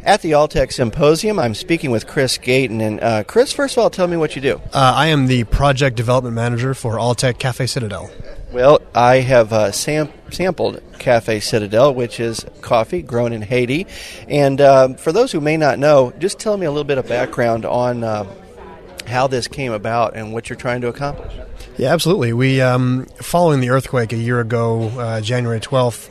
At the Alltech Symposium, I'm speaking with Chris Gayton. And Chris, first of all, tell me what you do. I am the Project Development Manager for Alltech Cafe Citadel. Well, I have sampled Cafe Citadel, which is coffee grown in Haiti. And for those who may not know, just tell me a little bit of background on how this came about and what you're trying to accomplish. Yeah, absolutely. We, following the earthquake a year ago, January 12th,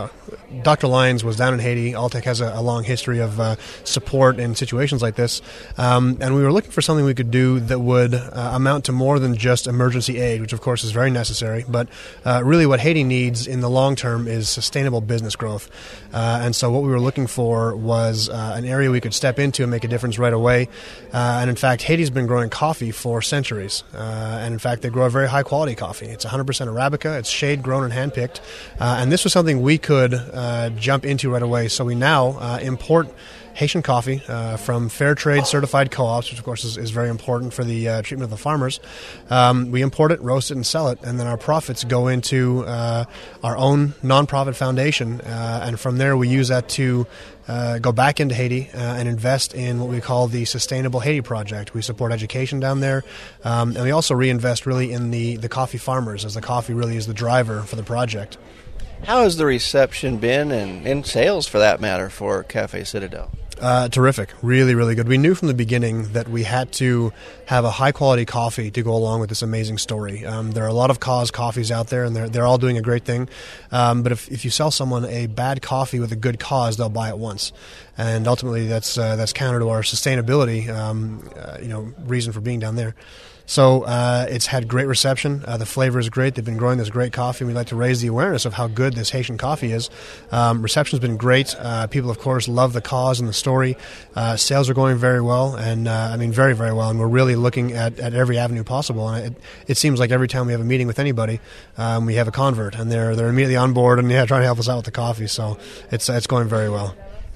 Dr. Lyons was down in Haiti. Alltech has a long history of support in situations like this. And we were looking for something we could do that would amount to more than just emergency aid, which of course is very necessary. But really what Haiti needs in the long term is sustainable business growth. And so what we were looking for was an area we could step into and make a difference right away. And in fact, Haiti's been growing coffee for centuries. And in fact, they grow a very high quality coffee. It's 100% Arabica. It's shade grown and handpicked. And this was something we could jump into right away. So we now import Haitian coffee from fair trade certified co-ops, which of course is very important for the treatment of the farmers. We import it, roast it, and sell it, and then our profits go into our own nonprofit foundation, and from there we use that to go back into Haiti and invest in what we call the Sustainable Haiti Project. We support education down there, and we also reinvest really in the coffee farmers, as the coffee really is the driver for the project. How has the reception been, and sales for that matter, for Cafe Citadel? Terrific. Really, really good. We knew from the beginning that we had to have a high-quality coffee to go along with this amazing story. There are a lot of cause coffees out there, and they're all doing a great thing. But if you sell someone a bad coffee with a good cause, they'll buy it once. And ultimately, that's counter to our sustainability reason for being down there. So it's had great reception. The flavor is great. They've been growing this great coffee, and we'd like to raise the awareness of how good this Haitian coffee is. Reception's been great. People, of course, love the cause and the story. Sales are going very well, and very, very well. And we're really looking at every avenue possible. And it seems like every time we have a meeting with anybody, we have a convert, and they're immediately on board and trying to help us out with the coffee. So it's going very well.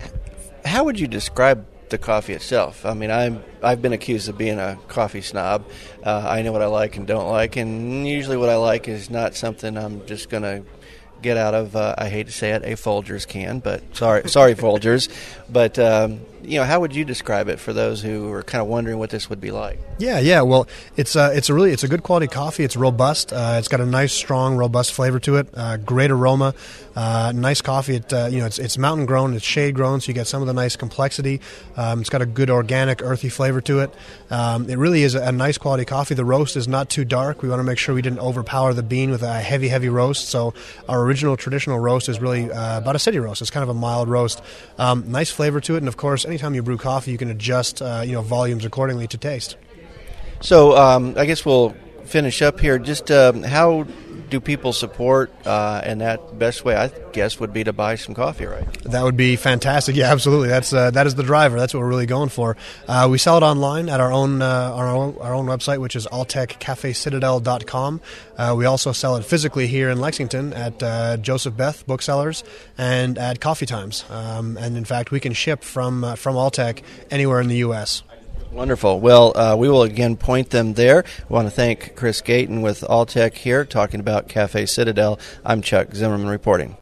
How would you describe the coffee itself? I mean, I've been accused of being a coffee snob. I know what I like and don't like, and usually what I like is not something I'm just going to get out of, I hate to say it, a Folgers can, but sorry Folgers. But, how would you describe it for those who are kind of wondering what this would be like? Yeah. Well, it's a good quality coffee. It's robust. It's got a nice, strong, robust flavor to it. Great aroma. Nice coffee. It's mountain grown. It's shade grown, so you get some of the nice complexity. It's got a good organic, earthy flavor to it. It really is a nice quality coffee. The roast is not too dark. We want to make sure we didn't overpower the bean with a heavy, heavy roast. So our original traditional roast is really about a city roast. It's kind of a mild roast. Nice flavor to it, and of course, anytime you brew coffee, you can adjust volumes accordingly to taste. So I guess we'll finish up here. Just how do people support? And that best way, I guess, would be to buy some coffee, right? That would be fantastic. Yeah, absolutely. That is the driver. That's what we're really going for. We sell it online at our own website, which is alltechcafecitadel.com. We also sell it physically here in Lexington at Joseph Beth Booksellers and at Coffee Times. And in fact, we can ship from Alltech anywhere in the U.S. Wonderful. Well, we will again point them there. I want to thank Chris Gayton with Alltech here talking about Cafe Citadel. I'm Chuck Zimmerman reporting.